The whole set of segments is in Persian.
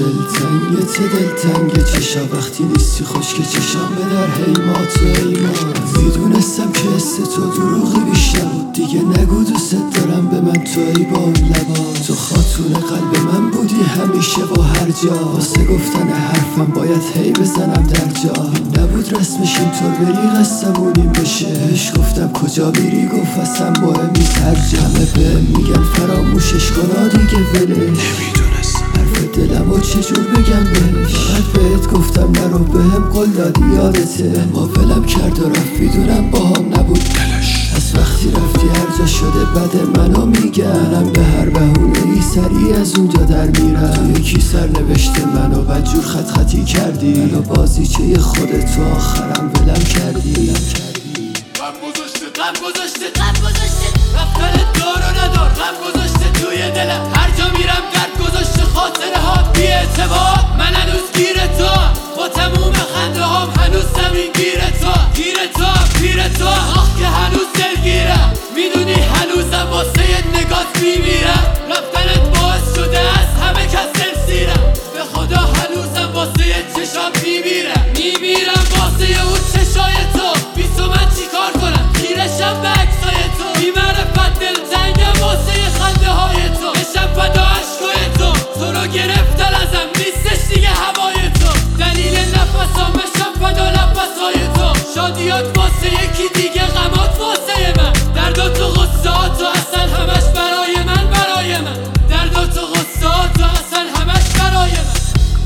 دلتنگه دلتنگه چشا وقتی نیستی خشک چشام به در حیمات و ایمان. میدونستم که حس تو دروغی بیش نبود، دیگه نگو دوست دارم به من تو ای با اون لبان. تو خاتون قلب من بودی همیشه و هر جا، واسه گفتن حرفم باید هی بزنم در جا. این نبود رسمش اینطور بری قصمونیم بشه، بهش گفتم کجا میری گفت اصلا مهمی هر جا. همه بهم میگن فراموشش کنا دیگه ولش، نمیدونستم حرف دلمو چجور بگم بهش. فقط بهت گفتم نرو بهم قول دادی یادته، اما ولم کرد و رفت میدونم باهام نبود دلش. از وقتی رفتی هر جا شده بد منو میگن، به هر بهونه ای سریع از اونجا در میرم. تو یکی سر نوشته منو بدجور خط خطی کردی، منو بازیچه خودت تو آخرم ولم کردی. غم گذاشته رفتن دار و ندار، غم گذاشته توی دلم. هر جا میرم درد گذاشته، خاطره ها بی اعتبار. من هنوز گیر تو با تموم خنده هام، هنوز زمین گیر تو پیر تو. آخ که هنوز دلگیرم، میدونی هنوزم واسه نگات میمیرم. رفتنت باعث شده از همه کس دل سیرم، به خدا هنوزم واسه چشام میمیرم واسه اون چشای تو. بیستو من چی کار کنم خیرشم به عکسای تو، بی معرفت دلتنگم واسه خنده های تو. بشم فدا عشقای تو رو گرفتن ازم نیستش دیگه هوای تو. دلیل نفسام بشم فدا نفسای تو. شادیات واسه یکی دیگه، غمات واسه من. دردات و غصات تو اصلا همش برای من دردات و غصات تو اصلا همش برای من.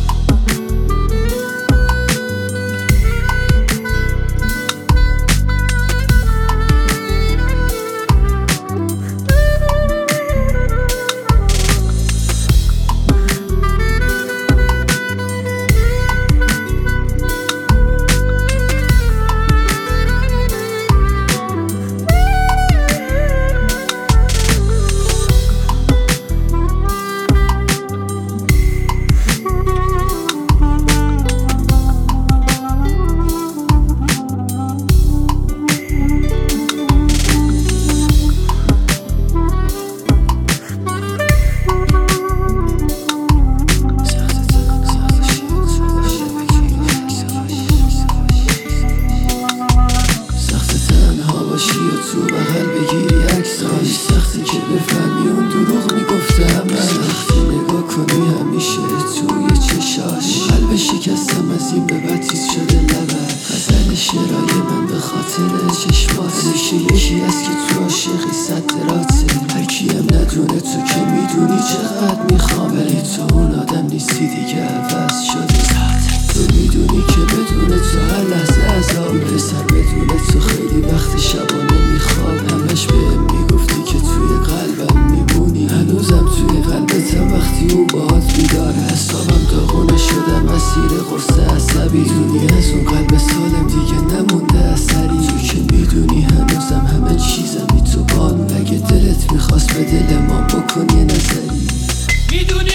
تو بغل بگیری عکساش، سختی که بفهمی اون دروغ میگفته من. سختی نگاه کنی همیشه توی چشاش، قلب شکستم از این به بعد تیز شده لبت. غزل شعرهای من به خاطر چشمات، همیشه یکی هست که تو عاشقی صدراته. هر کیم ندونه تو که میدونی چقدر میخوام، ولی تو اون آدم نیستی دیگه عوض شده. تو میدونی که بدون تو هر لحظه عذاب، پسر بدون تو خیلی وقت شبانه میخوام. همش بهم میگفتی که توی قلبم میمونی، هنوزم توی قلبتم وقتی اون باهات بیداره. حسابم داغونه شدم اسیر قرص عصبی، دونی از اون قلب سالم دیگه نمونده اثری. تو که میدونی هنوزم همه چیزمی تو بان، اگه دلت میخواست به دل ما بکن یه نظری. میدونی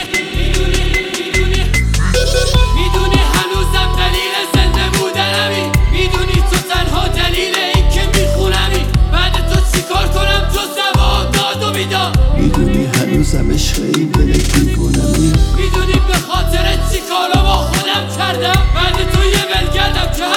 هنوزم دلیل زنده بودنمی، میدونی تو تنها دلیل این که میخونمی. بعد تو چی کار کنم جز دوام داد و بیدار؟ میدونی هنوزم عشق این دل دیوونمی، میدونی به خاطر چی کارا با خودم کردم. بعد تو یه ول کردم که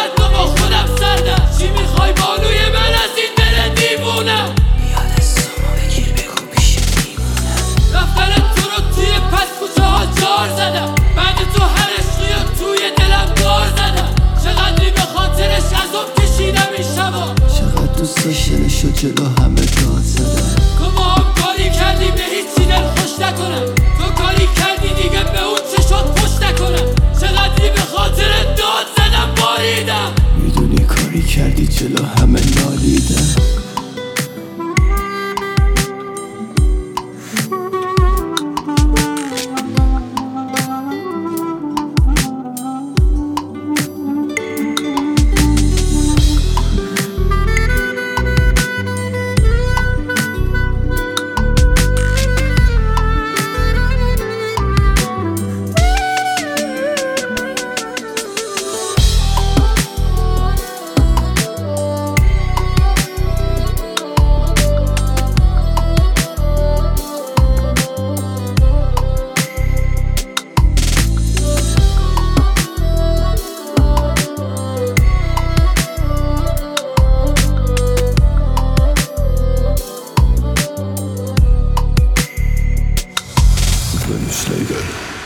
Schläger